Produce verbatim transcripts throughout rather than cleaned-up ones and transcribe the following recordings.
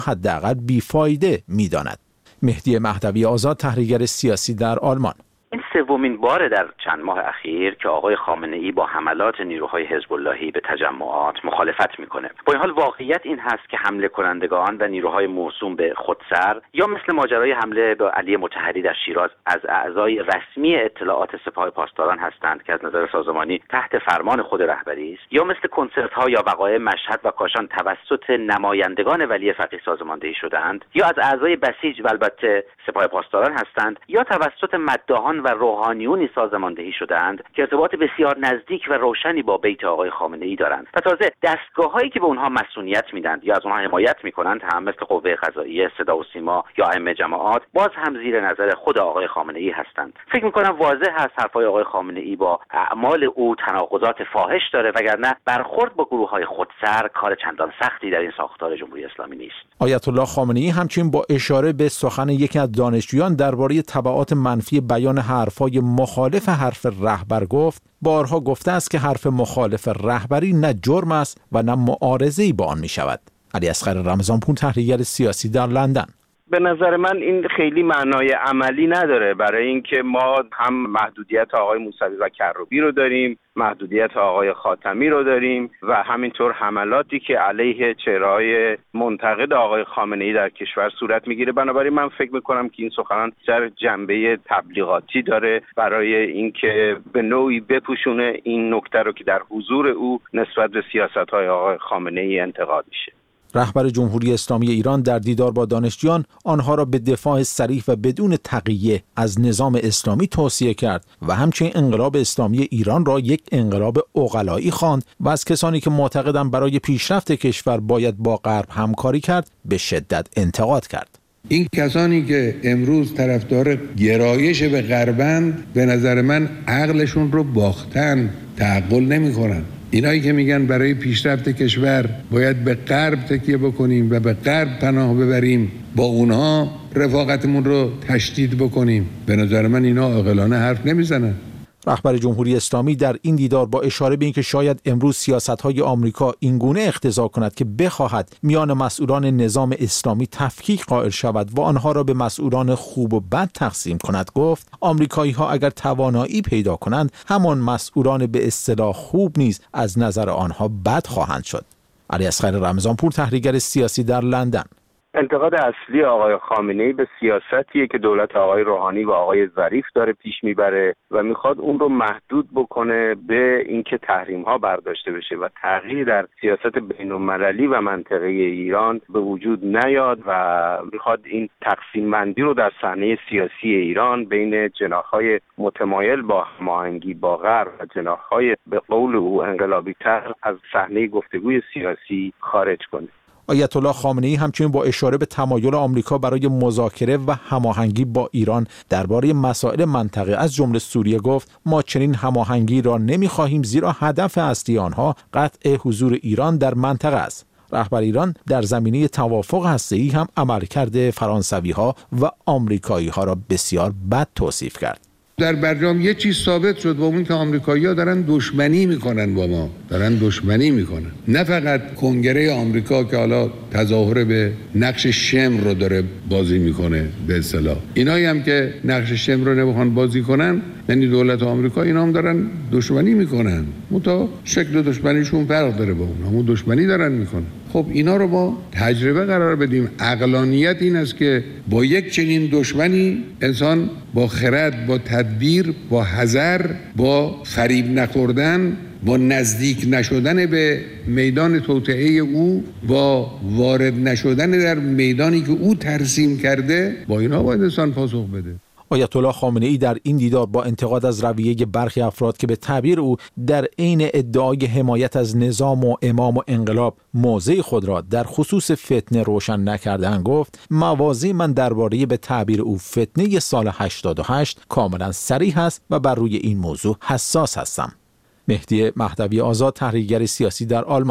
حداقل بیفایده می‌داند. مهدی مهدوی آزاد، تحلیلگر سیاسی در آلمان: این سومین باره در چند ماه اخیر که آقای خامنه‌ای با حملات نیروهای حزب اللهی به تجمعات مخالفت میکنه. با این حال واقعیت این هست که حمله کنندگان و نیروهای موسوم به خودسر یا مثل ماجرای حمله به علی مطهری در شیراز از اعضای رسمی اطلاعات سپاه پاسداران هستند که از نظر سازمانی تحت فرمان خود رهبری است، یا مثل کنسرت ها یا وقایع مشهد و کاشان توسط نمایندگان ولی فقیه سازماندهی شدند، یا از اعضای بسیج و البته سپاه پاسداران هستند، یا توسط مداحان و روحانیونی سازماندهی شدند که ارتباط بسیار نزدیک و روشنی با بیت آقای خامنه‌ای دارند و تازه دستگاه‌هایی که به اونها مسئولیت میدند یا از اونها حمایت میکنند هم مثل قوه قضاییه، صدا و سیما یا ائمه جماعات باز هم زیر نظر خود آقای خامنه‌ای هستند. فکر میکنم واضح هست حرفای آقای خامنه‌ای با اعمال او تناقضات فاحش داره، وگرنه برخورد با گروه‌های خودسر کار چندان سختی در این ساختار جمهوری اسلامی نیست. آیت الله خامنه‌ای همچنین با اشاره به سخن یکی از دانشجویان درباره تبعات منفی بیان حرفای مخالف حرف رهبر گفت: بارها گفته است که حرف مخالف رهبری نه جرم است و نه معارضه‌ای با آن می شود. علی اصغر رمضانپور، تحلیلگر سیاسی در لندن: به نظر من این خیلی معنای عملی نداره، برای اینکه ما هم محدودیت آقای موسوی و کروبی رو داریم، محدودیت آقای خاتمی رو داریم و همینطور حملاتی که علیه چهره‌های منتقد آقای خامنه‌ای در کشور صورت میگیره. بنابراین من فکر میکنم که این سخنان در جنبه تبلیغاتی داره برای اینکه به نوعی بپوشونه این نکته رو که در حضور او نسبت به سیاست‌های آقای خامنه‌ای انتقاد میشه. رهبر جمهوری اسلامی ایران در دیدار با دانشجویان آنها را به دفاع صریح و بدون تقیه از نظام اسلامی توصیه کرد و همچنین انقلاب اسلامی ایران را یک انقلاب عقلایی خواند و از کسانی که معتقدند برای پیشرفت کشور باید با غرب همکاری کرد به شدت انتقاد کرد. این کسانی که امروز طرفدار گرایش به غربند به نظر من عقلشون رو باختن، تعقل نمی‌کنن. اینایی که میگن برای پیشرفت کشور باید به غرب تکیه بکنیم و به غرب پناه ببریم، با اونها رفاقتمون رو تشدید بکنیم، به نظر من اینا عاقلانه حرف نمیزنن. رهبر جمهوری اسلامی در این دیدار با اشاره به اینکه شاید امروز سیاست‌های آمریکا اینگونه اقتضا کند که بخواهد میان مسئولان نظام اسلامی تفکیک قائل شود و آنها را به مسئولان خوب و بد تقسیم کند، گفت آمریکایی‌ها اگر توانایی پیدا کنند همان مسئولان به اصطلاح خوب نیز از نظر آنها بد خواهند شد. علی اصغر رمضانپور، تحلیلگر سیاسی در لندن: انتقاد اصلی آقای خامنه‌ای به سیاستیه که دولت آقای روحانی و آقای ظریف داره پیش میبره و میخواد اون رو محدود بکنه به اینکه تحریم‌ها برداشته بشه و تغییری در سیاست بین‌المللی و منطقه ایران به وجود نیاد و میخواد این تقسیم بندی رو در صحنه سیاسی ایران بین جناح‌های متمایل با هماهنگی با غرب و جناح‌های به قول او انقلابی‌تر از صحنه گفتگوی سیاسی خارج کنه. آیت الله خامنه‌ای همچنین با اشاره به تمایل آمریکا برای مذاکره و هماهنگی با ایران درباره مسائل منطقه از جمله سوریه گفت: ما چنین هماهنگی را نمی‌خواهیم، زیرا هدف اصلی آنها قطع حضور ایران در منطقه است. رهبر ایران در زمینه توافق هسته‌ای هم عملکرد فرانسوی‌ها و آمریکایی‌ها را بسیار بد توصیف کرد. در برجام یه چیز ثابت شد با اون که آمریکایی‌ها دارن دشمنی میکنن با ما، دارن دشمنی میکنن. نه فقط کنگره آمریکا که حالا تظاهر به نقش شمر رو داره بازی میکنه به اصطلاح، اینایی هم که نقش شمر رو نمیخوان بازی کنن، یعنی دولت آمریکا، اینا هم دارن دشمنی میکنن. متا شکل دشمنیشون فرق داره با اون، همون دشمنی دارن میکنن. خب اینا رو با تجربه قرار بدیم. عقلانیت این است که با یک چنین دشمنی انسان با خرد، با تدبیر، با حذر، با فریب نخوردن، با نزدیک نشدن به میدان توطئه او، با وارد نشدن در میدانی که او ترسیم کرده، با اینا باید انسان پاسخ بده. آیت الله خامنه‌ای در این دیدار با انتقاد از رویه برخی افراد که به تعبیر او در عین ادعای حمایت از نظام و امام و انقلاب موضع خود را در خصوص فتنه روشن نکردند گفت: موازی من درباره به تعبیر او فتنه سال هشتاد و هشت کاملا صریح است و بر روی این موضوع حساس هستم. مهدی مهدوی آزاد، تحلیلگر سیاسی در آلمان: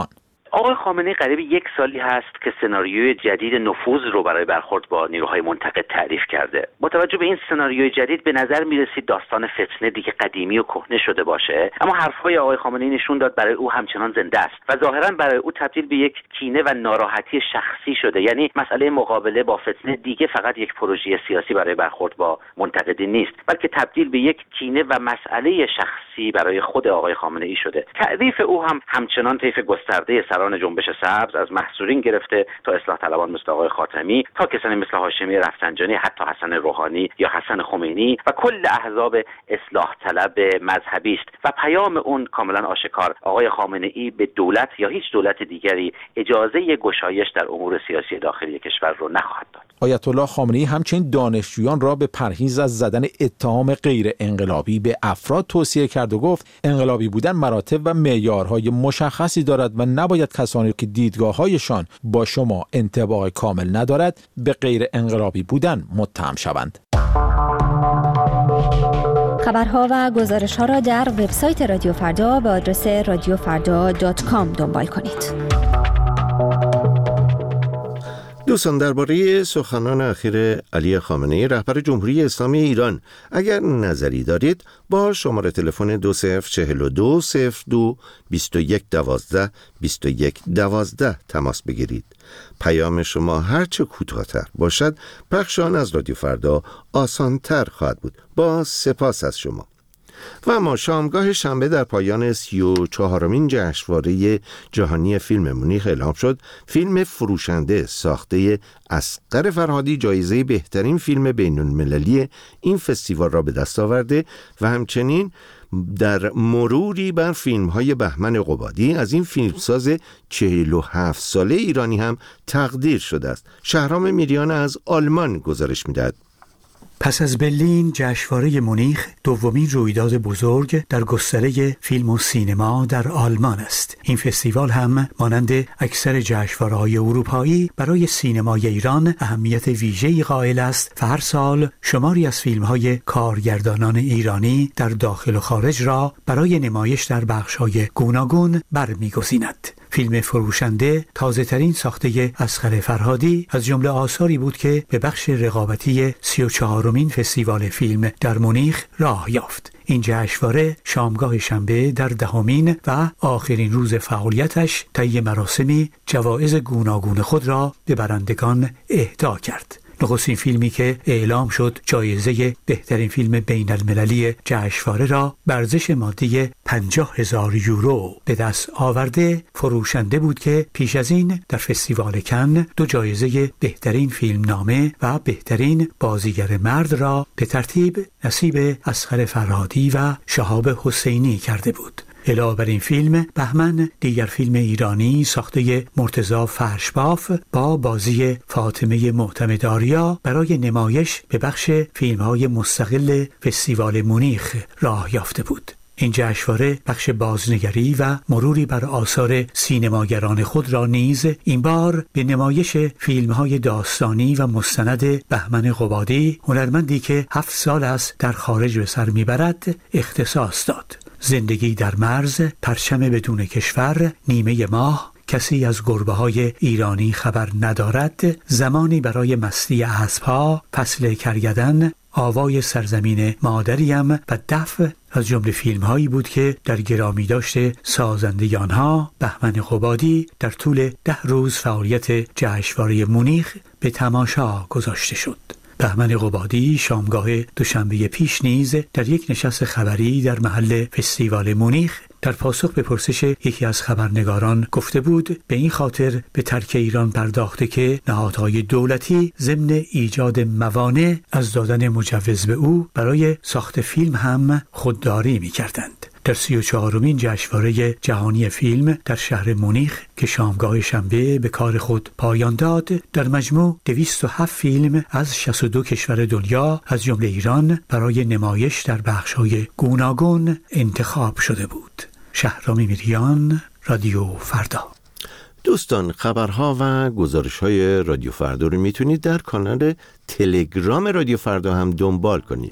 آقای خامنه‌ای قریب یک سالی هست که سناریوی جدید نفوذ رو برای برخورد با نیروهای منتقد تعریف کرده. با توجه به این سناریوی جدید به نظر می‌رسید داستان فتنه دیگه قدیمی و کهنه شده باشه، اما حرف‌های آقای خامنه‌ای نشون داد برای او همچنان زنده است و ظاهراً برای او تبدیل به یک کینه و ناراحتی شخصی شده. یعنی مسئله مقابله با فتنه دیگه فقط یک پروژه سیاسی برای برخورد با منتقدین نیست، بلکه تبدیل به یک کینه و مسئله شخصی برای خود آقای خامنه‌ای شده. تعریف او هم همچنان طیف گسترده سران جنبش سبز از محصورین گرفته تا اصلاح طلبان مثل آقای خاتمی، تا کسانی مثل هاشمی رفسنجانی، حتی حسن روحانی یا حسن خمینی و کل احزاب اصلاح طلب مذهبی است و پیام اون کاملا آشکار: آقای خامنه‌ای به دولت یا هیچ دولت دیگری اجازه گشایش در امور سیاسی داخلی کشور رو نخواهد داد. آیت الله خامنه‌ای همچنین دانشجویان را به پرهیز از زدن اتهام غیر انقلابی به افراد توصیه کرد و گفت انقلابی بودن مراتب و معیارهای مشخصی دارد و نباید کسانی که دیدگاه‌هایشان با شما انطباق کامل ندارد به غیر انقلابی بودن متهم شوند. خبرها و گزارش‌ها را در وبسایت رادیو فردا به آدرس رادیو فردا دات کام دنبال کنید. دوستان، درباره سخنان اخیر علی خامنه‌ای رهبر جمهوری اسلامی ایران اگر نظری دارید با شماره تلفن دو صفر چهل و دو صفر دو بیست و یک دوازده بیست و یک دوازده تماس بگیرید. پیام شما هرچه کوتاه‌تر باشد پخش آن از رادیو فردا آسان‌تر خواهد بود. با سپاس از شما. و اما شامگاه شنبه در پایان سی و چهارمین جشنواره جهانی فیلم مونیخ اعلام شد فیلم فروشنده ساخته اصغر فرهادی جایزه بهترین فیلم بین‌المللی این فستیوال را به دست آورده و همچنین در مروری بر فیلم‌های بهمن قبادی از این فیلمساز چهل و هفت ساله ایرانی هم تقدیر شده است. شهرام میریان از آلمان گزارش می‌دهد. پس از برلین، جشنواره مونیخ دومین رویداد بزرگ در گستره فیلم و سینما در آلمان است. این فستیوال هم مانند اکثر جشنواره‌های اروپایی برای سینمای ایران اهمیت ویژه‌ای قائل است و هر سال شماری از فیلم‌های کارگردانان ایرانی در داخل و خارج را برای نمایش در بخش‌های گوناگون برمی‌گزیند. فیلم فروشنده تازه‌ترین ساخته اصغر فرهادی از جمله آثاری بود که به بخش رقابتی سی و چهارمین فستیوال فیلم در مونیخ راه یافت. این جشنواره شامگاه شنبه در دهمین و آخرین روز فعالیتش طی مراسمی جوایز گوناگون خود را به برندگان اهدا کرد. نخستین فیلمی که اعلام شد جایزه بهترین فیلم بین المللی جشنواره را به ارزش مادی پنجاه هزار یورو به دست آورده فروشنده بود که پیش از این در فستیوال کن دو جایزه بهترین فیلم نامه و بهترین بازیگر مرد را به ترتیب نصیب اصغر فرهادی و شهاب حسینی کرده بود. علاوه بر این فیلم، بهمن دیگر فیلم ایرانی ساخته مرتضی فرشباف با بازی فاطمه معتمدآریا برای نمایش به بخش فیلم‌های مستقل فستیوال مونیخ راه یافته بود. این جشنواره بخش بازنگری و مروری بر آثار سینماگران خود را نیز این بار به نمایش فیلم‌های داستانی و مستند بهمن قبادی، هنرمندی که هفت سال است در خارج به سر میبرد، اختصاص داد. زندگی در مرز، پرچم بدون کشور، نیمه ماه، کسی از گربه‌های ایرانی خبر ندارد، زمانی برای مستی اسب‌ها، فصل کرگدن، آوای سرزمین مادریم و دف از جمله فیلم‌هایی بود که در گرامی داشته سازنده آنها بهمن قبادی در طول ده روز فعالیت جشنواره مونیخ به تماشا گذاشته شد. بهمن قبادی شامگاه دوشنبه پیش نیز در یک نشست خبری در محل فستیوال مونیخ در پاسخ به پرسش یکی از خبرنگاران گفته بود به این خاطر به ترک ایران پرداخته که نهادهای دولتی ضمن ایجاد موانع از دادن مجوز به او برای ساخت فیلم هم خودداری می‌کردند. در سی و چهارمین جشنواره جهانی فیلم در شهر مونیخ که شامگاه شنبه به کار خود پایان داد، در مجموع دویست و هفت فیلم از شصت و دو کشور دنیا از جمله ایران برای نمایش در بخش‌های گوناگون انتخاب شده بود. شهرام میریان، رادیو فردا. دوستان، خبرها و گزارش‌های رادیو فردا رو میتونید در کانال تلگرام رادیو فردا هم دنبال کنید.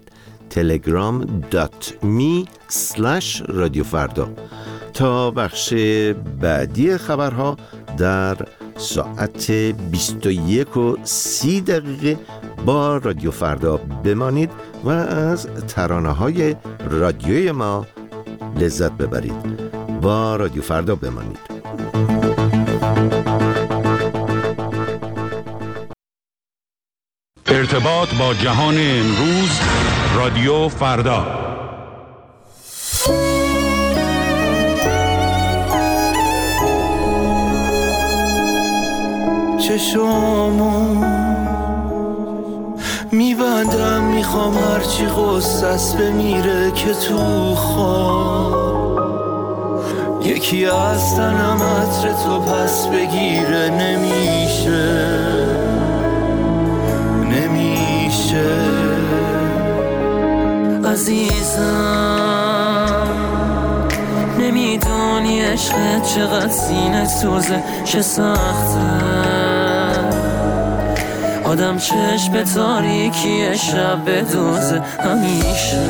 تلگرام دات می سلش رادیو فردا. تا بخش بعدی خبرها در ساعت بیست و یک و سی دقیقه با رادیو فردا بمانید و از ترانه های رادیوی ما لذت ببرید. با رادیو فردا بمانید. ارتباط با جهان امروز، رادیو فردا. چشامو میبندم، میخوام هرچی غصص بمیره که تو خواب یکی از تنم عطر تو پس بگیره. نمیشه نمیشه عزیزم، نمیدونی عشقت چقدر سینه سوزه، چه سخته آدم چشم به تاریکی شب بدوزه. همیشه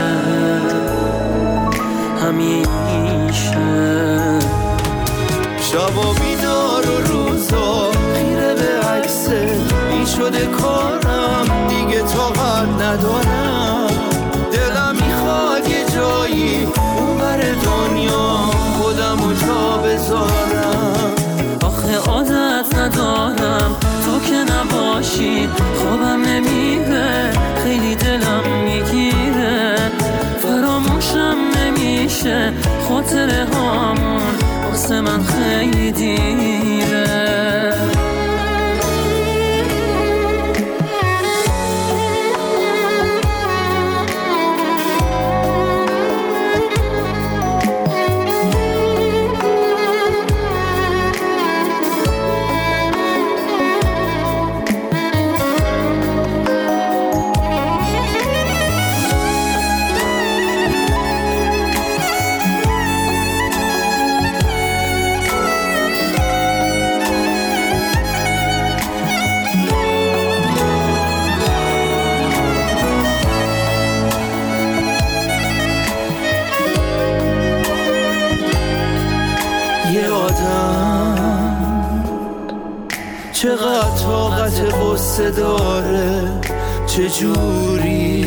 همیشه شب و بیدار و روزا خیره به عکست، این شده کارم دیگه طاقت ندارم. دلم میخواد یه جایی اون بر دنیا خودمو جا بذارم. آخه عادت ندارم تو که نباشی خوابم نمیره، خیلی دلم میگیره، فراموشم نمیشه خاطره هامون واسه من خیلی دیره. چقدر طاقت قصه داره، چجوری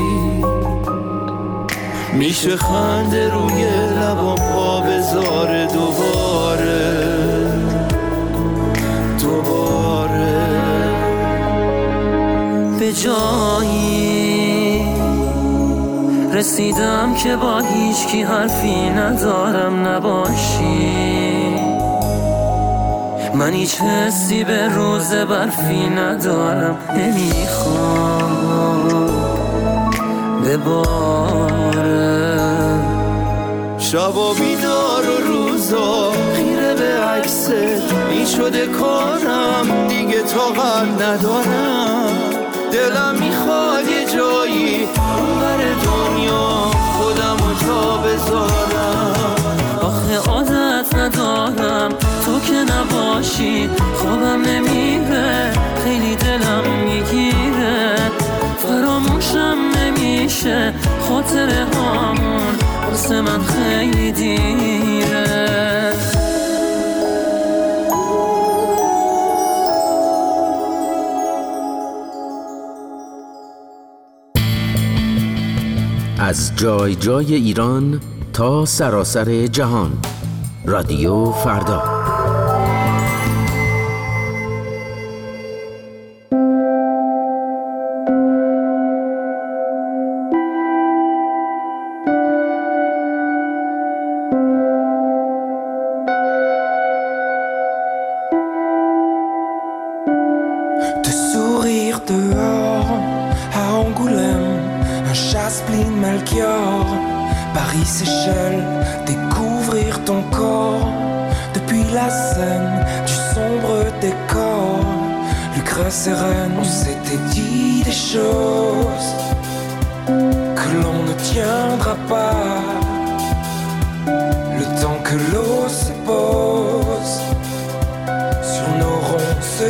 میشه خنده روی لبام پا بذاره دوباره دوباره. به جایی رسیدم که با هیچ کی حرفی ندارم نباشی، من هیچ حسی به روز برفی ندارم، نمیخوام بباره. شب و بیدار و روزا خیره به عکست، این شده کارم دیگه طاقت ندارم. دلم میخواد یه جایی اون بر دنیا خودمو جا بذارم. آخه عادت ندارم تو که نباشی خوابم نمیره، خیلی دلم میگیره، فراموشم نمیشه خاطره هامون واسه من خیلی دیره. از جای جای ایران تا سراسر جهان، رادیو فردا. De sourire dehors à Angoulême, un Chasse-Pline Melchior, Paris Seychelles, découvrir ton corps depuis la scène du sombre décor. Lucre sereine, on s'était dit des choses que l'on ne tiendra pas. Le temps que l'eau se pose sur nos ronces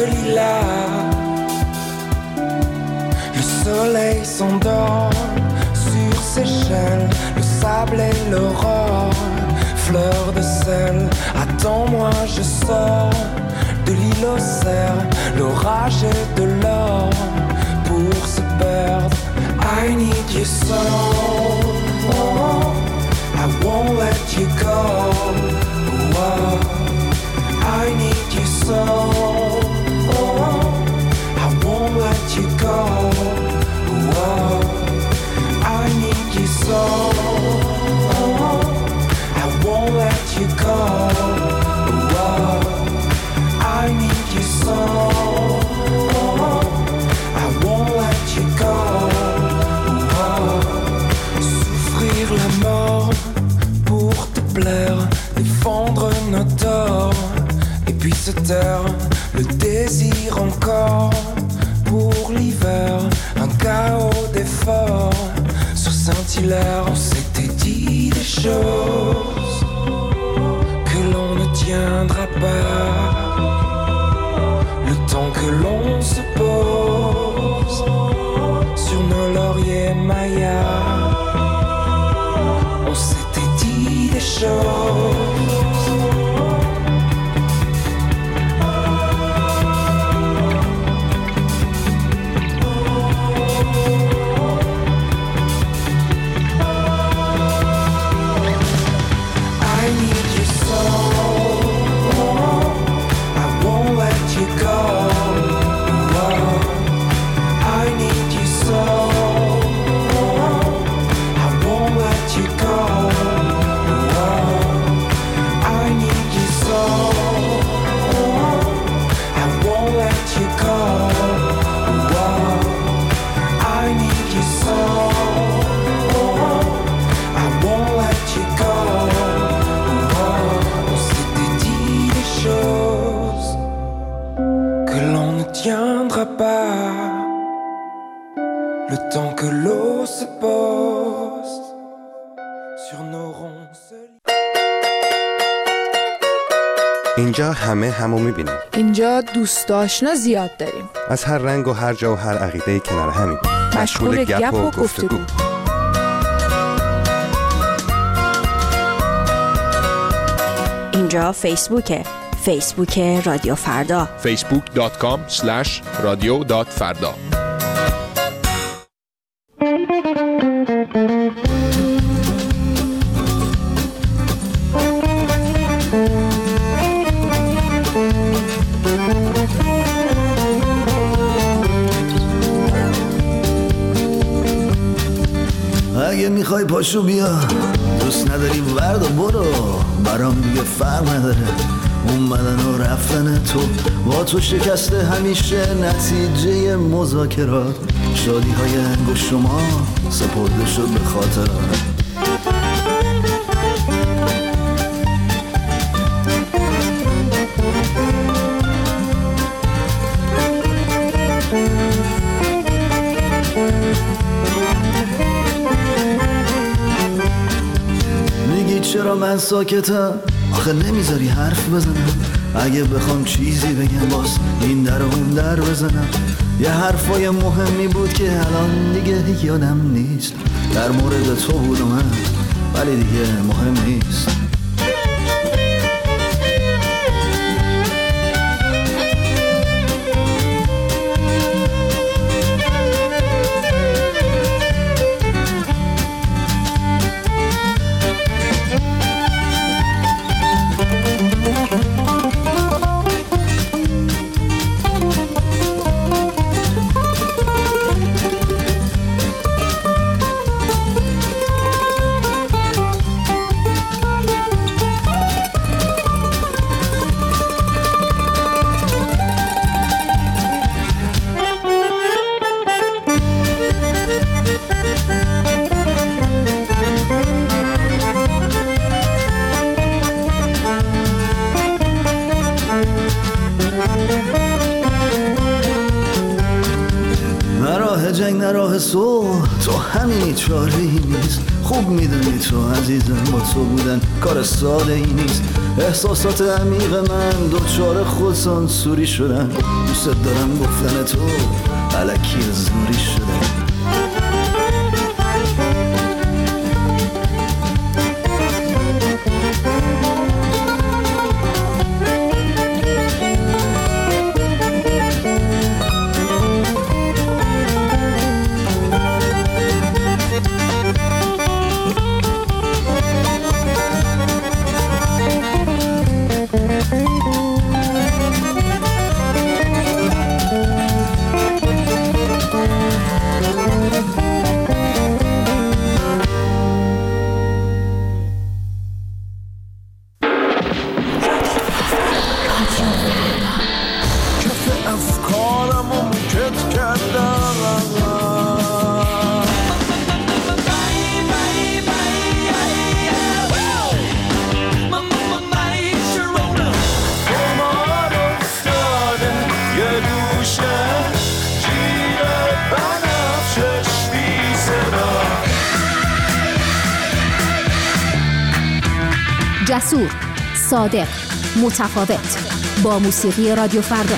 lilas, le soleil s'endort sur Seychelles, le sable et l'aurore, fleur de sel, attends-moi, je sors de l'île aux cerfs, l'orage et de l'or pour se perdre. I need you so, oh, I won't let you go. Oh, I need you so, oh, I won't let you go. Oh, I need you so, oh, I won't let you go. Oh, I need you so, oh, I won't let you go. Oh, souffrir la mort pour te plaire, défendre nos torts, et puis se taire, le désir encore pour l'hiver, un chaos d'efforts sur Saint-Hilaire. On s'était dit des choses que l'on ne tiendra pas, le temps que l'on se pose sur nos lauriers mayas. On s'était dit des choses. اینجا همه همو میبینیم. اینجا دوست آشنا زیاد داریم. از هر رنگ و هر جا و هر عقیده کنار همیم. مشغول گپ و گفتگو. اینجا فیسبوکه. فیسبوک رادیو فردا. فیسبوک دات کام اسلش رادیو دات فردا. اگه میخوای پاشو بیا، دوست نداری ورد و برو، برام دیگه فرق نداره اومدن و رفتن تو، با تو شکسته همیشه نتیجه مذاکرات، شادی های انگشت شما سپرده شد به خاطرات. چرا من ساکتم؟ آخه نمیذاری حرف بزنم، اگه بخوام چیزی بگم باز این در و اون در بزنم. یه حرفای مهمی بود که الان دیگه یادم نیست، در مورد تو بود و من، ولی دیگه مهم نیست. جنگ نه راه صلح، تو همینی چاره‌ای نیست. خوب میدونی تو عزیزم با تو بودن کار ساده ای نیست. احساسات عمیق من دوچار خودسانسوری شدن، دوست دارم گفتن تو الکی زوری شدن. جسور، صادق، متفاوت. با موسیقی رادیو فردا.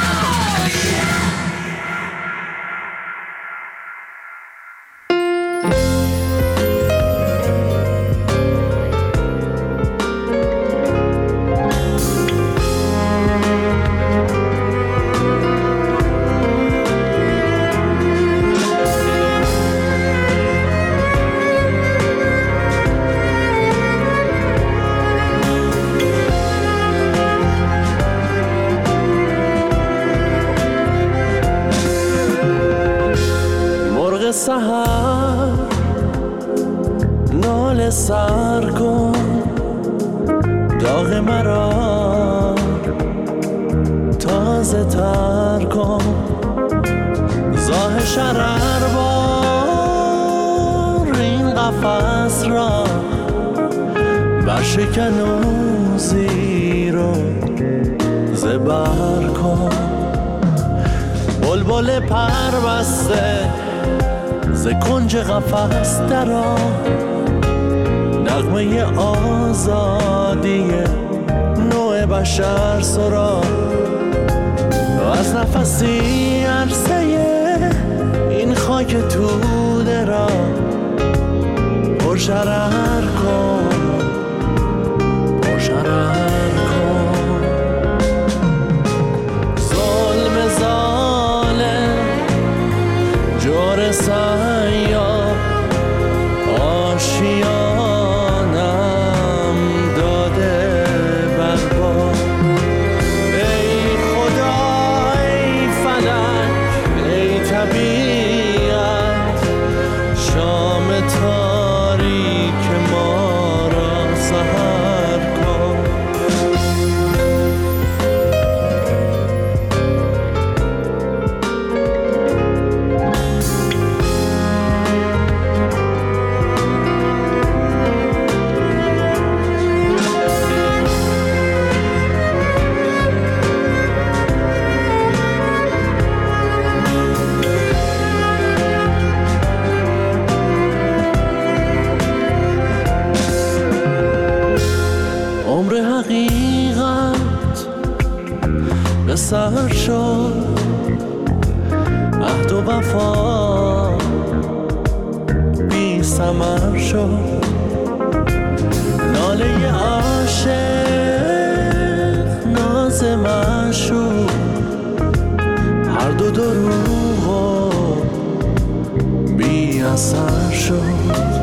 سحر نال سر کن، داغ مرا تازه تر کن، زاه شرر بار این قفس را برشکن و زیر و زبر کن. بلبل پر بسته ز کنج قفس درآ، نغمه آزادی نوع بشر سرا، از نفسی عرصه این خاک توده را پرشرر کن، پرشرر کن. ظلم ظالم جور سیاه آشیانم داده برباد. ای خدا ای فلک ای طبیعت، شام تاریک ما را سحر کن. حقیقت به سر شد، عهد و وفا بی ثمر شد، ناله عاشق ناز معشوق هر دو دروغ و بی اثر شد.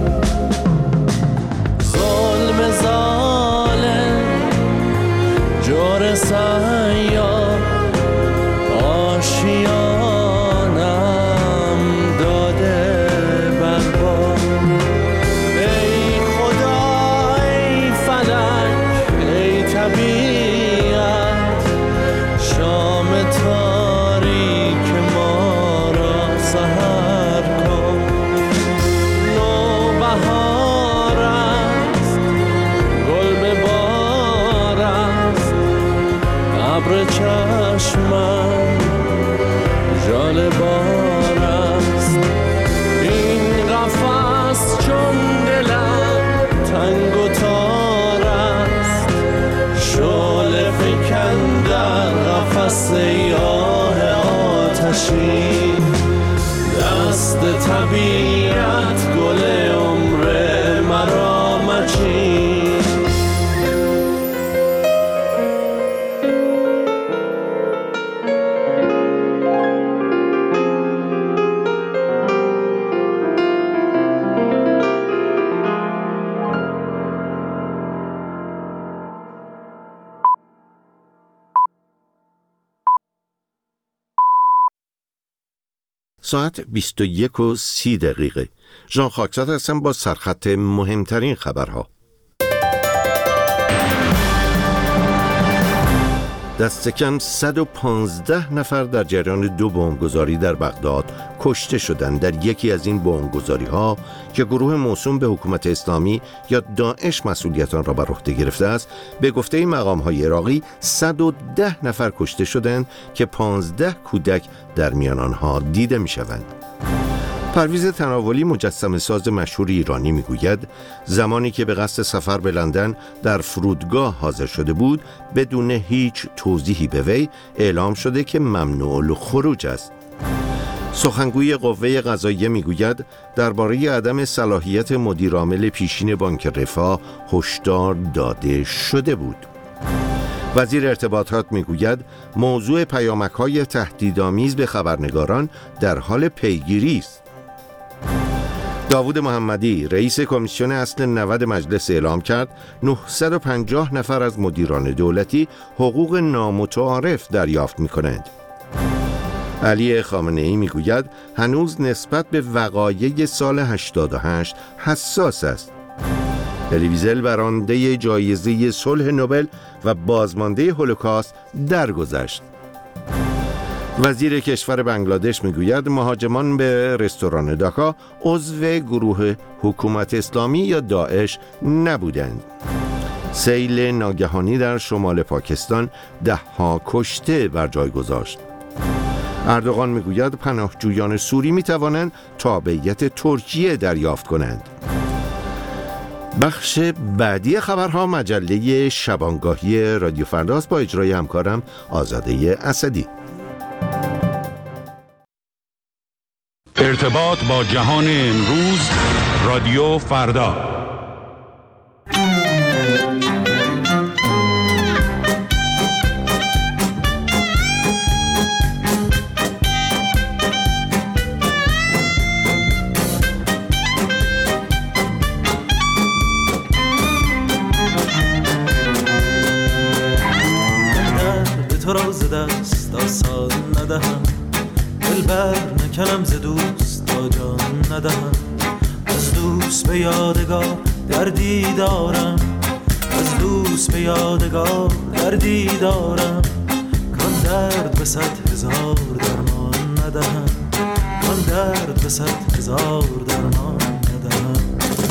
ظلم ظالم جور سیاه آشیانم داده برباد. ای خدا ای فلک ای طبیعت، شام تاریک ما را سحر کن. نوبهار است گل به بار است، ابر چشمم ژاله بار است. این قفس چون دلم تنگ و تار است، شعله فکن در قفس سیاه آتشی. دست طبیعت گل عمر مرا مچین. ساعت بیست و یک و سی دقیقه. ژان خاکزاد هستم با سرخط مهمترین خبرها. دست کم صد و پانزده نفر در جریان دو بمبگذاری در بغداد کشته شدند. در یکی از این بمبگذاری‌ها که گروه موسوم به حکومت اسلامی یا داعش مسئولیت آن را بر عهده گرفته است، به گفته مقام‌های عراقی صد و ده نفر کشته شدند که پانزده کودک در میان آنها دیده می‌شوند. پرویز تناولی مجسمه ساز مشهور ایرانی میگوید زمانی که به قصد سفر به لندن در فرودگاه حاضر شده بود بدون هیچ توضیحی به وی اعلام شده که ممنوع الخروج است. سخنگوی قوه قضاییه میگوید درباره عدم صلاحیت مدیرعامل پیشین بانک رفاه هشدار داده شده بود. وزیر ارتباطات میگوید موضوع پیامک‌های تهدیدآمیز به خبرنگاران در حال پیگیری است. داوود محمدی رئیس کمیسیون اصل نود مجلس اعلام کرد نهصد و پنجاه نفر از مدیران دولتی حقوق نامتعارف دریافت می‌کنند. علی خامنه‌ای میگوید هنوز نسبت به وقایع سال هشتاد و هشت حساس است. الی ویزل برنده جایزه صلح نوبل و بازمانده هولوکاست درگذشت. وزیر کشور بنگلادش میگوید مهاجمان به رستوران داکا عضو گروه حکومت اسلامی یا داعش نبودند. سیل ناگهانی در شمال پاکستان ده ها کشته بر جای گذاشت. اردوغان میگوید پناهجویان سوری میتوانند تابعیت ترکیه دریافت کنند. بخش بعدی خبرها مجله شبانگاهی رادیو فرداست با اجرای همکارم آزاده اسدی. ارتباط با جهان امروز رادیو فردا. تو را ز دست آسان ندهم، دلبر نکنم ز دوست تا جان ندهم. از دوست به یادگار دردی دارم، از دوست به یادگار دردی دارم. کان درد به صد هزار درمان ندهم، کان درد به صد هزار درمان ندهم.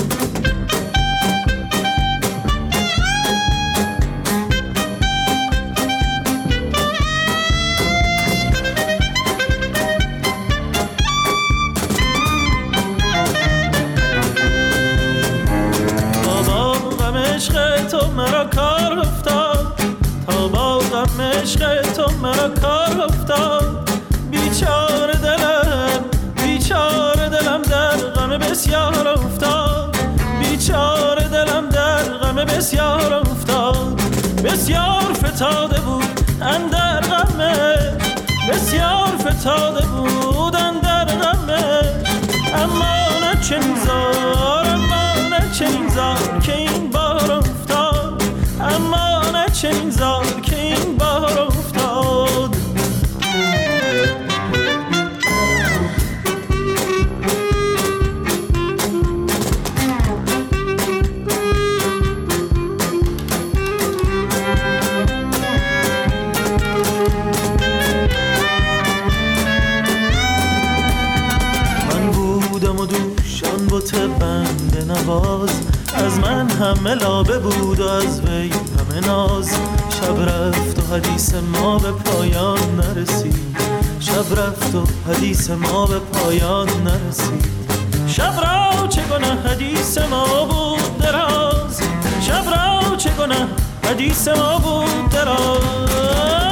تو مرا کار افتاد، تا با غم عشق تو مرا کار افتاد. بیچاره دلم بیچاره دلم در غم بسیار افتاد، بیچاره دلم در غم بسیار افتاد. بسیار فتاده بود اندر غمه، بسیار فتاده بود اندر غمه. اما نه چنین زار، اما نه چنین زار که این بار افتاد، اما نه چنین زار که این بار افتاد. من بودم و دوشان بوت بند نواز، از من همه لابه بود و از وی همه ناز. شب رفت و حدیث ما به پایان نرسید، شب رفت و حدیث ما به پایان نرسید. شب را چگونه حدیث ما بود دراز، شب را چگونه حدیث ما بود دراز.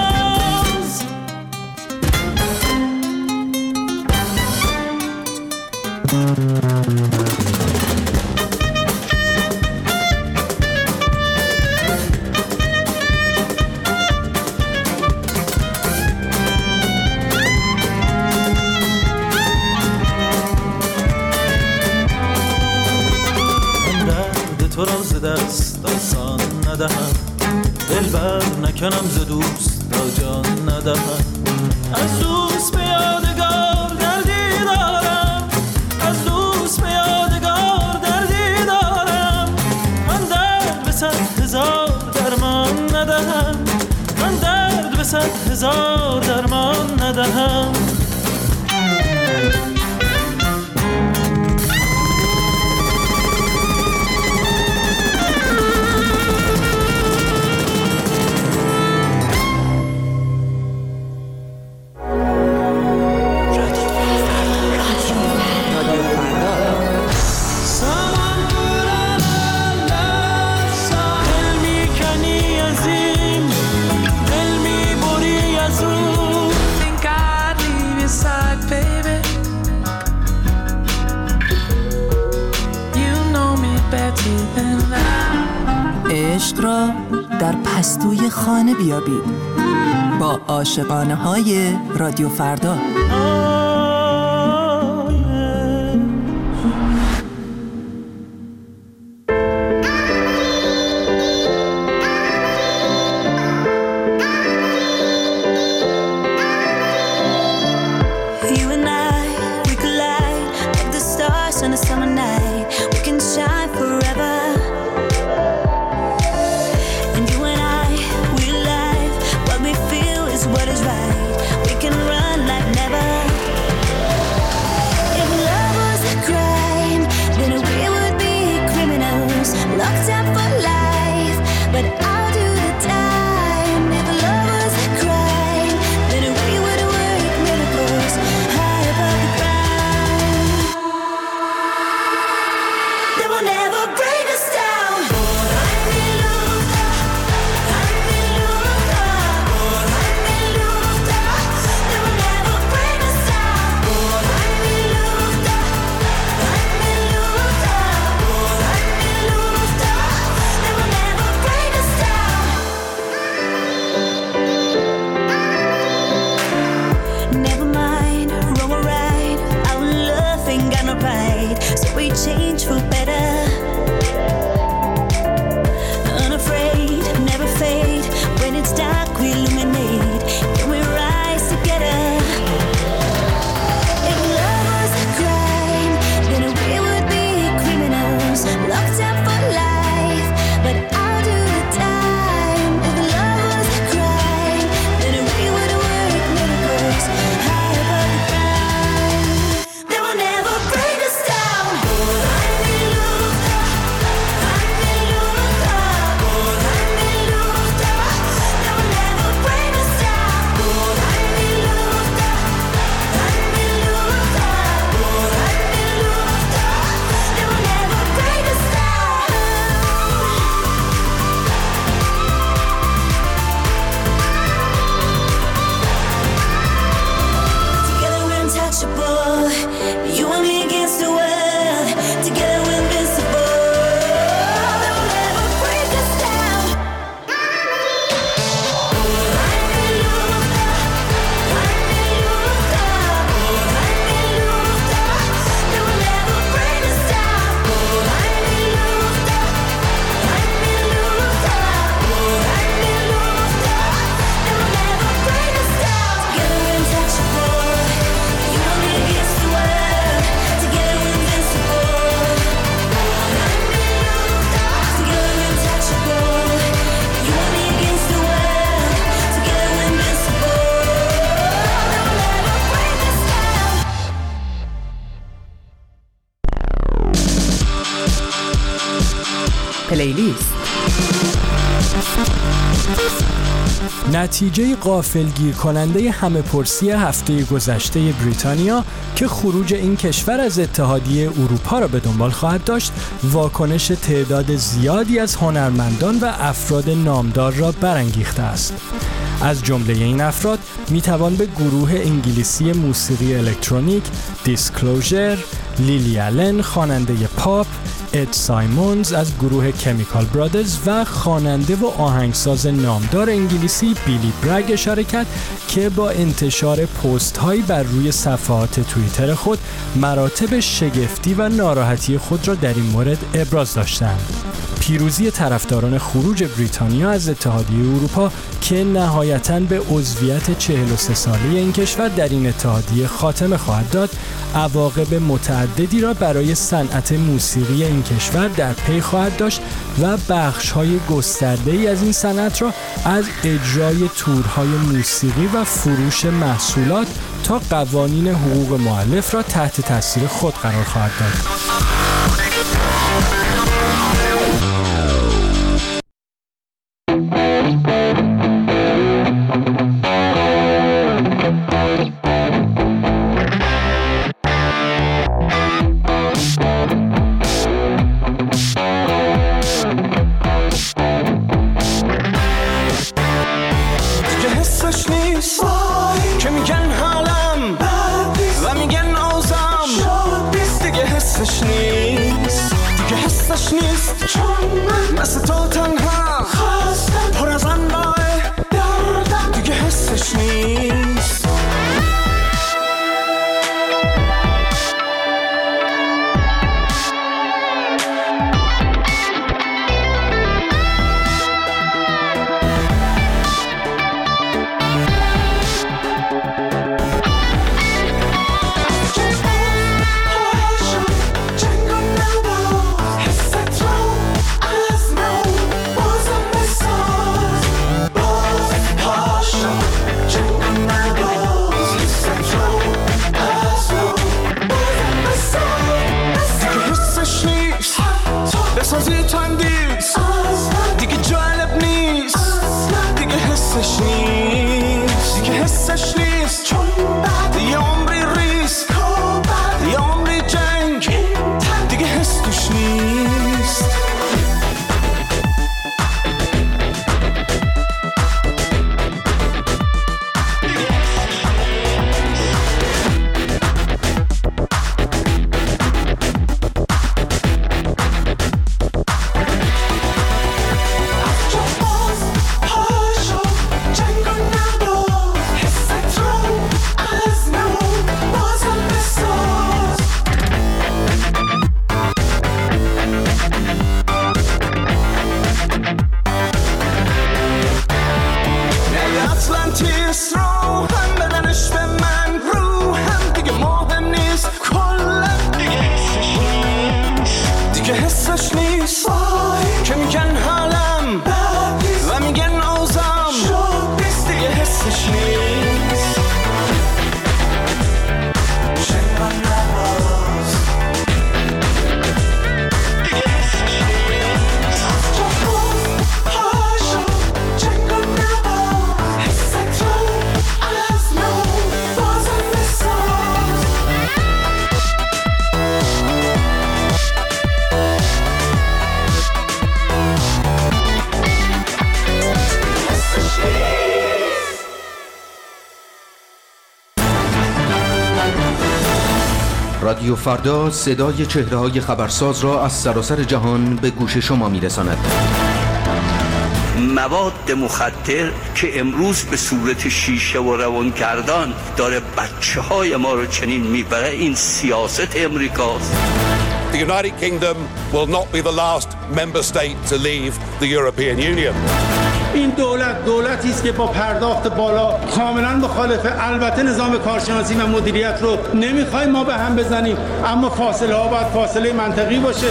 تو را ز دست آسان ندهم، دلبر نکنم ز دوست تا جان ندهم. از دوست به یادگار دردی دارم، از دوست به یادگار دردی دارم. من درد به صد هزار درمان ندهم، من درد به صد هزار درمان ندهم. baby. You know me better than that. عشق را در پستوی خانه بیابید با عاشقانه های رادیو فردا. پلیلیست. نتیجه غافلگیر کننده همه پرسی هفته گذشته بریتانیا که خروج این کشور از اتحادیه اروپا را به دنبال خواهد داشت، واکنش تعداد زیادی از هنرمندان و افراد نامدار را برانگیخته است. از جمله این افراد میتوان به گروه انگلیسی موسیقی الکترونیک دیسکلوزر، لیلی آلن خواننده پاپ، اد سایمونز از گروه کمیکال برادرز و خواننده و آهنگساز نامدار انگلیسی بیلی برگ اشاره کرد که با انتشار پست هایی بر روی صفحات توییتر خود مراتب شگفتی و ناراحتی خود را در این مورد ابراز داشتند. پیروزی طرفداران خروج بریتانیا از اتحادیه اروپا که نهایتاً به عضویت چهل و سه ساله این کشور در این اتحادیه خاتمه خواهد داد، عواقب متعددی را برای صنعت موسیقی این کشور در پی خواهد داشت و بخش‌های گسترده‌ای از این صنعت را از اجرای تورهای موسیقی و فروش محصولات تا قوانین حقوق مؤلف را تحت تاثیر خود قرار خواهد داد. که میگن حالم و حسش نیست چون من مثل تو تنها خواستم پر از انواع دردم دیگه حسش نیست. بسازی تندیز دیگه جالب نیست دیگه حسش نیست دیگه حسش نیست چون بعد یه عمری ریسک یه عمری جنگ دیگه حس توش نیست. رادیو فردا صدای چهره‌های خبرساز را از سراسر جهان به گوش شما می‌رساند. مواد مخدر که امروز به صورت شیشه و روانگردان داره بچه‌های ما رو چنین میبره، این سیاست امریکاست. The United Kingdom will not be the last member state to leave the European Union. این دولت دولتی است که با پرداخت بالا کاملا مخالفه. البته نظام کارشناسی و مدیریت رو نمیخوایم ما به هم بزنیم، اما فاصله ها باید فاصله منطقی باشه.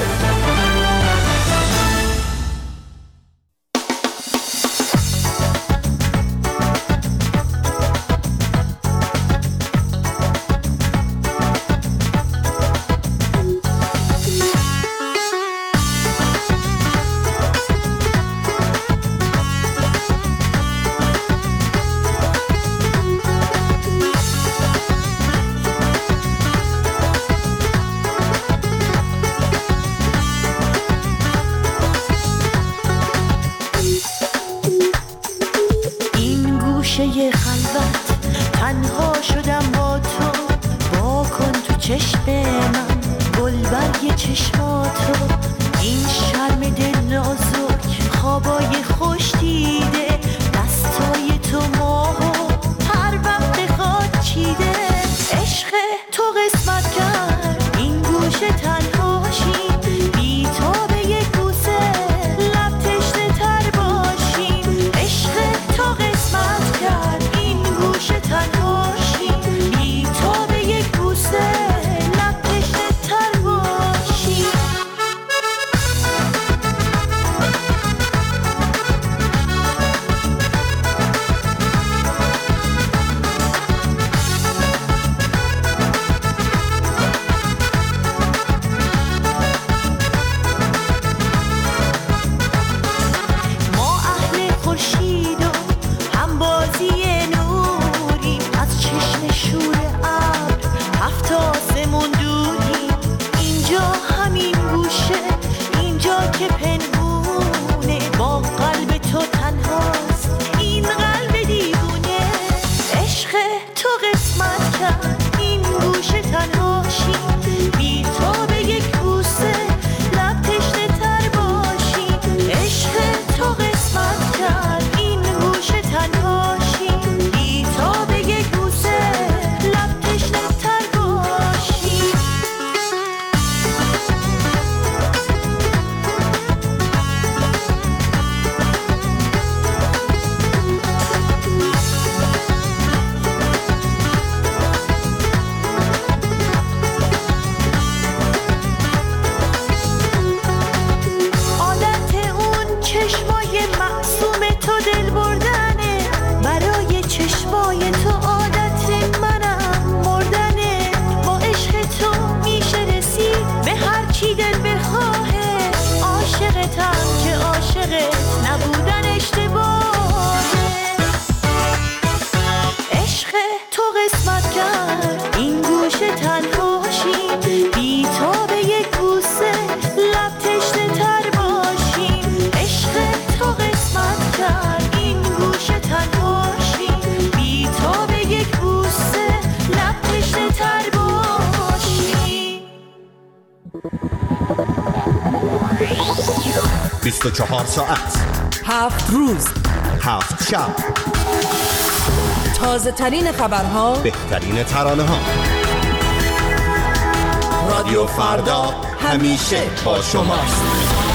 تنهاشیم، بی تو به یک بوسه لب تشنه تر باشیم. عشق تو قسمت کرد این گوشه تنهاشیم، بی تو به یک بوسه لب تشنه تر باشیم. بیست و چهار ساعت، هفت روز، هفت شب، تازه ترین خبرها، بهترین ترانه ها. رادیو فردا همیشه با شماست.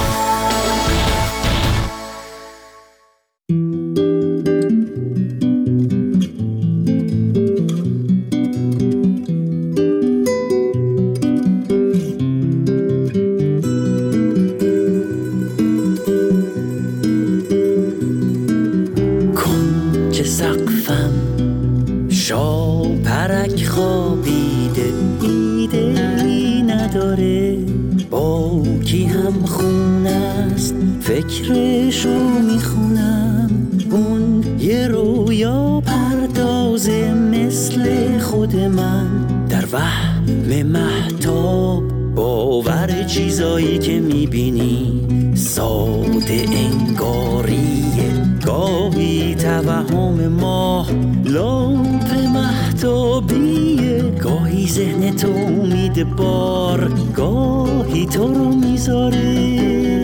فکرشو میخونم، اون یه رویا پردازه مثل خود من، در وهم مهتاب باور چیزایی که میبینی ساده انگاریه، گاهی توهم ماه لامپ مهتابیه، گاهی ذهن تو امید بار، گاهی تو رو میذاره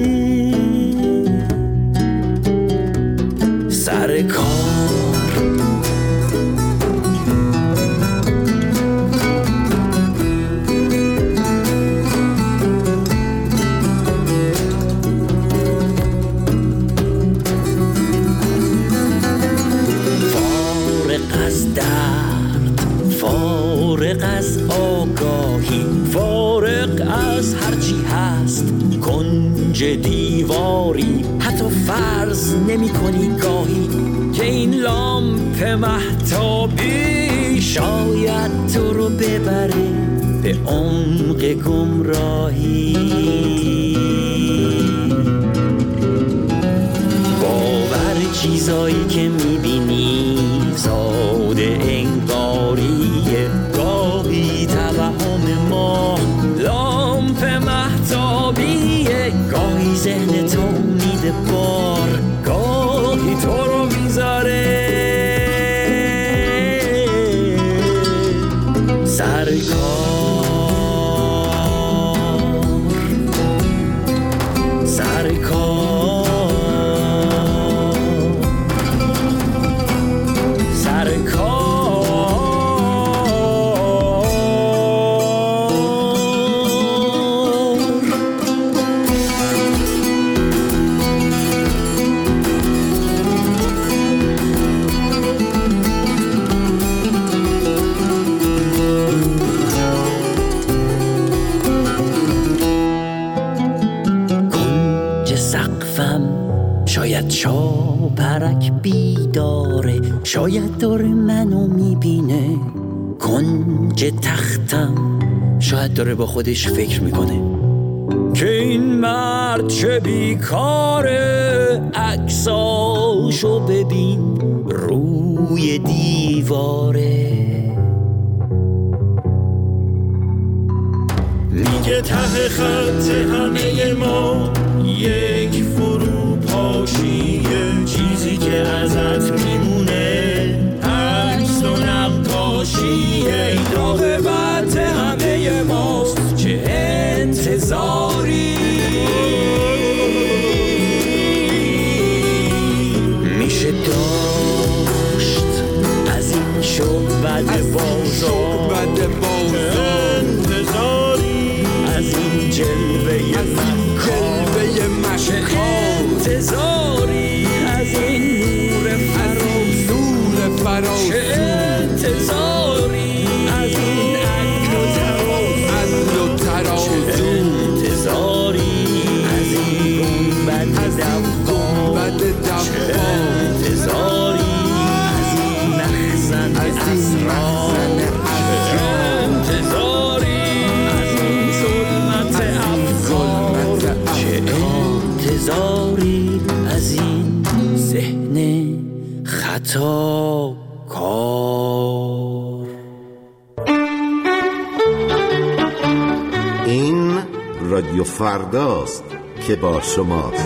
سر کار. فارغ از درد، فارغ از آگاهی، فارغ از هرچی هست کنج دیواری، حتی فرض نمی کنی گاهی که این لامپ مهتابی شاید تو رو ببره به عمق گمراهی. باور چیزایی که میبینی ساده انگاریه، گاهی توهم ما لامپ مهتابیه، گاهی ذهن تو میده بار، گاهی تو رو میذاره سر کار، سر کار، سر کار. شاید شاپرک بیداره، شاید داره منو میبینه، کنج تختم شاید داره با خودش فکر میکنه که این مرد چه بیکاره، عکساشو ببین روی دیواره، میگه ته خط همه ما یک فرو پاشیه، چیزی که ازت میمونه عکس و نقاشیه، این عاقبت همه ماست چه انتظاری، میشه داشت از این شعبد بازار انتظاری، از این جلوه مکان انتظاری، از این نور فراموش رادیو فرداست که با شماست.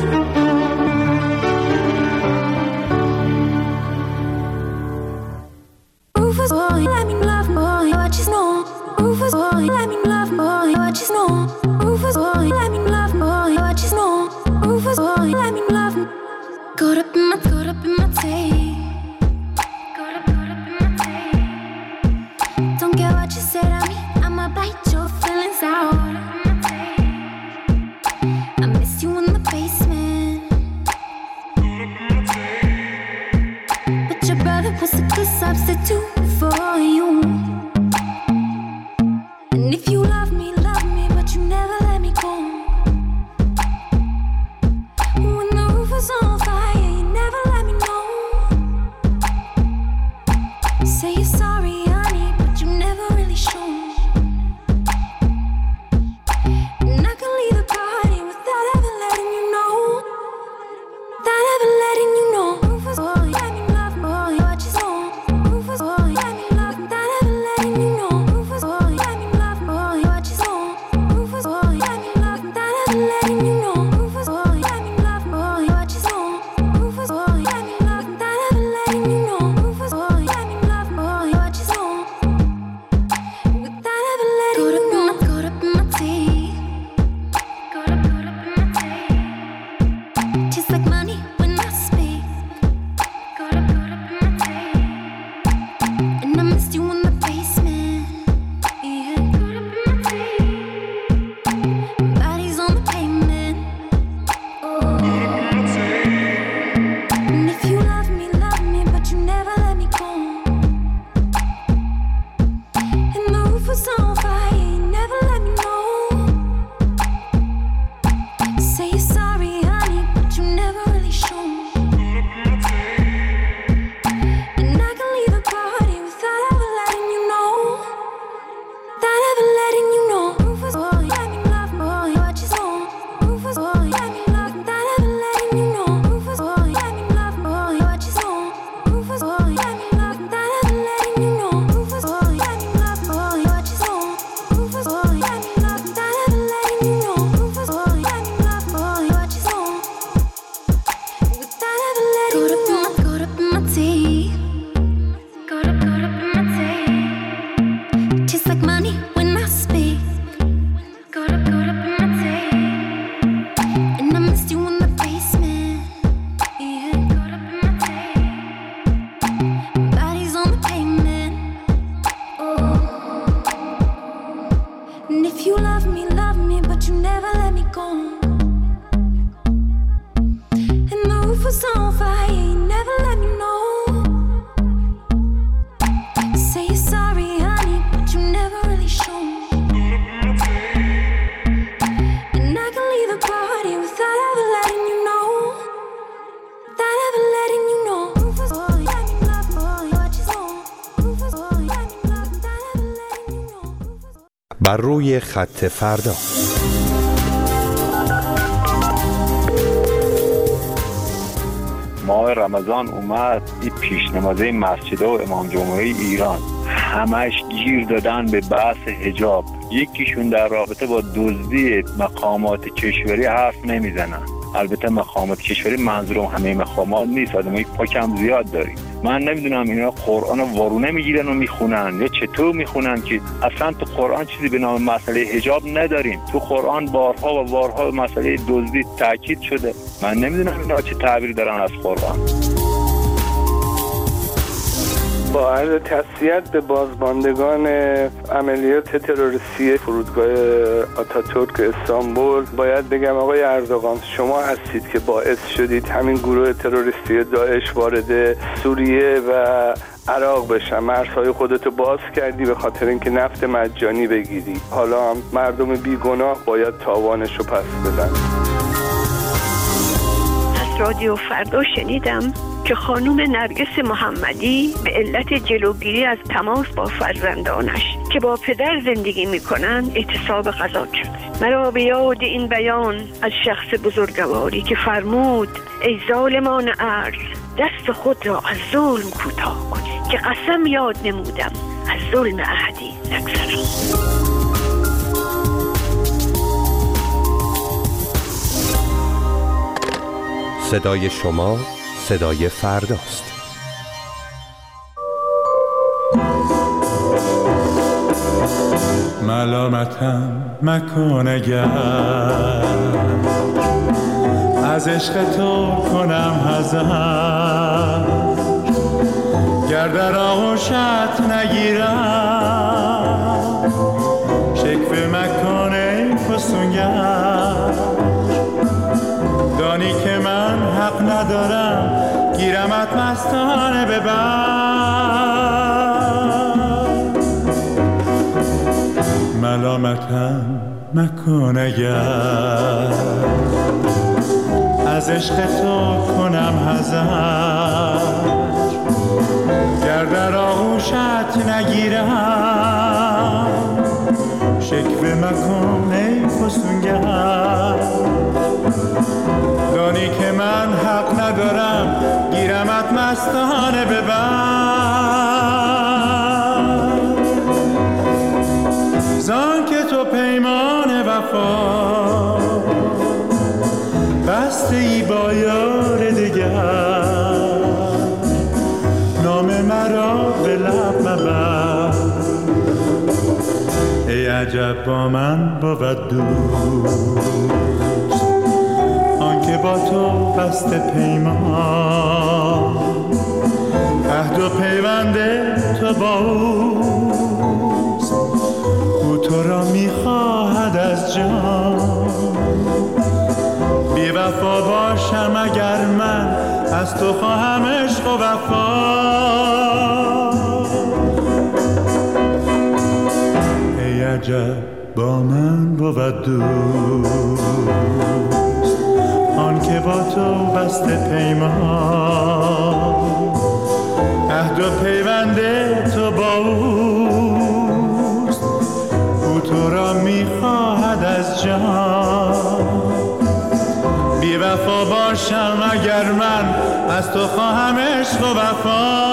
بر روی خط فردا. ماه رمضان اومد، این پیشنمازه مسجد و امام جمعه ایران همش گیر دادن به بحث حجاب. یکیشون در رابطه با دزدی مقامات کشوری حرف نمیزنن. البته مقامات کشوری منظورم همه مقامات نیست، آدمای پاکم زیاد داریم. من نمیدونم اینا قرآن رو وارونه میگیرن و میخونن یا چطور میخونن که اصلا تو قرآن چیزی به نام مسئله حجاب نداریم. تو قرآن بارها و بارها مسئله دزدی تاکید شده. من نمیدونم اینا چه تعبیری دارن از قرآن. با عرض تسلیت به بازماندگان عملیات تروریستی فرودگاه آتاتورک استانبول، باید بگم آقای اردوغان شما هستید که باعث شدید همین گروه تروریستی داعش وارد سوریه و عراق بشن. مرزهای خودتو باز کردی به خاطر اینکه نفت مجانی بگیری. حالا هم مردم بیگناه باید تاوانشو پس بدن. از رادیو فردا شنیدم که خانم نرگس محمدی به علت جلوگیری از تماس با فرزندانش که با پدر زندگی میکنن اعتصاب غذا کرد. مرا به یاد این بیان از شخص بزرگواری که فرمود ای ظالمان ارض دست خود را از ظلم کوتاه کنید که قسم یاد نمودم از ظلم احدی نگذرم. صدای شما، صدای فرداست. ملامتم مکن اگر از عشق تو کنم حذر، گر در آغوشت نگیرم شکوه مکن ای فسونگر. دانی که من حق ندارم گیرمت مستانه ببر. ملامتم مکن اگر از عشق تو کنم حذر، گر در آغوشت نگیرم شکوه مکن ای فسونگر. دانی که من حق ندارم گیرمت مستانه ببر. زان که تو پیمان وفا بسته ای با یار دگر، نام مرا به لب مبر. ای عجب با من بود دوست آنکه با تو بسته پیمان، عهد و پیوند تو با اوست، او تو را میخواهد از جان. بی وفا باشم اگر من از تو خواهم عشق و وفا. ای عجب با من بود دوست آن که با تو بسته پیمان، عهد و پیوند تو با اوست، او تو را میخواهد از جان. بی وفا باشم اگر من از تو خواهم عشق و وفا.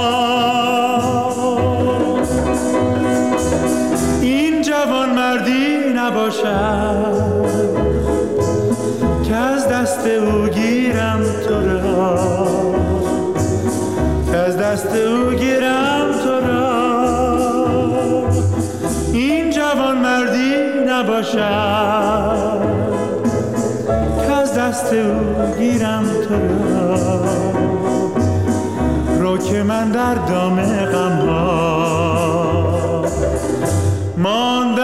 این جوان مردی نباشد که از دست او گیرم تو را، که از دست او گیرم تو را. این جوان مردی نباشد که از دست او گیرم تو را. رو که من در دام غم ها ماندم